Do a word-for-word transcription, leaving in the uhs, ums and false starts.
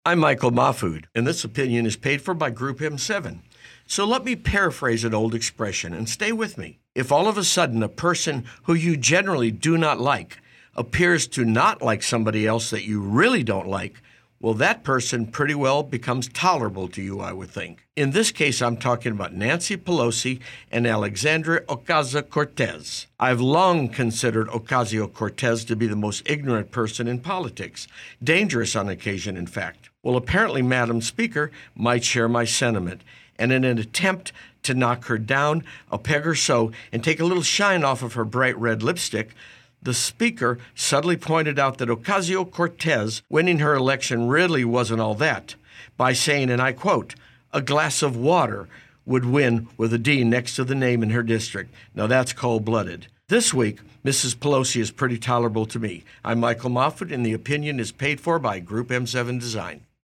I'm Michael Mahfood, and this opinion is paid for by Group M seven. So let me paraphrase an old expression and stay with me. If all of a sudden a person who you generally do not like appears to not like somebody else that you really don't like, well, that person pretty well becomes tolerable to you, I would think. In this case, I'm talking about Nancy Pelosi and Alexandria Ocasio-Cortez. I've long considered Ocasio-Cortez to be the most ignorant person in politics, dangerous on occasion, in fact. Well, apparently, Madam Speaker might share my sentiment, and in an attempt to knock her down a peg or so and take a little shine off of her bright red lipstick, the Speaker subtly pointed out that Ocasio-Cortez winning her election really wasn't all that, by saying, and I quote, "A glass of water would win with a D next to the name in her district." Now that's cold-blooded. This week, Missus Pelosi is pretty tolerable to me. I'm Michael Mahfood, and the opinion is paid for by Group M seven Design.